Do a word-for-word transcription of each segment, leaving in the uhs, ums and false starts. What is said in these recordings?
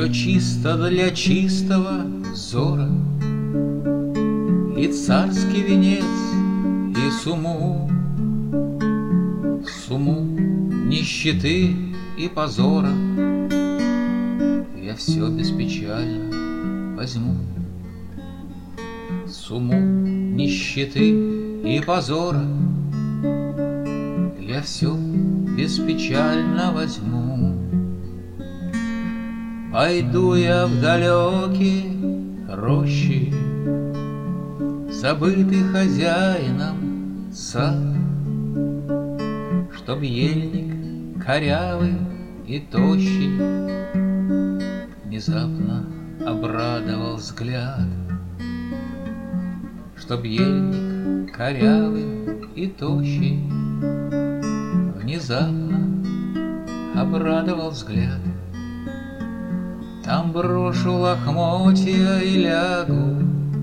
Все чисто для чистого взора, и царский венец, и сумму, сумму нищеты и позора я все беспечально возьму. Сумму нищеты и позора я все беспечально возьму. Пойду я в далекие рощи, забытый хозяином сад, чтоб ельник корявый и тощий внезапно обрадовал взгляд, чтоб ельник корявый и тощий внезапно обрадовал взгляд. Там брошу лохмотья и лягу,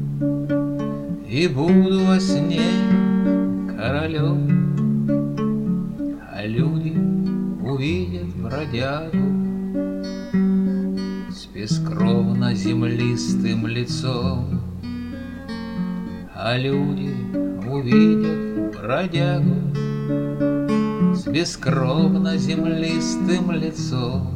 и буду во сне королем, а люди увидят бродягу с бескровно-землистым лицом, а люди увидят бродягу с бескровно-землистым лицом.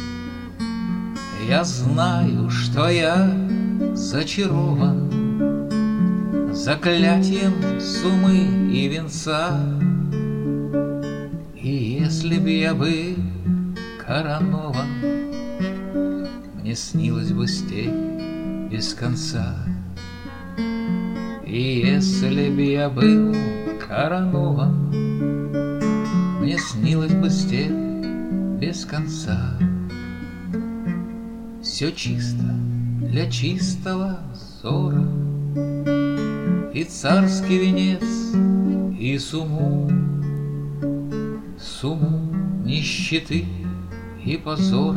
Я знаю, что я зачарован заклятием суммы и венца, и если б я был коронован, мне снилась бы степь без конца. И если б я был коронован, мне снилась бы степь без конца. Все чисто для чистого взора, и царский венец, и сумму, сумму нищеты и позора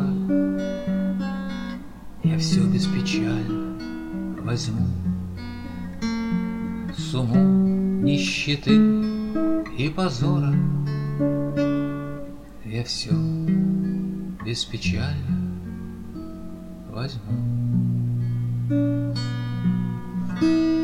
я все беспечально возьму. Сумму нищеты и позора я все беспечально возьму.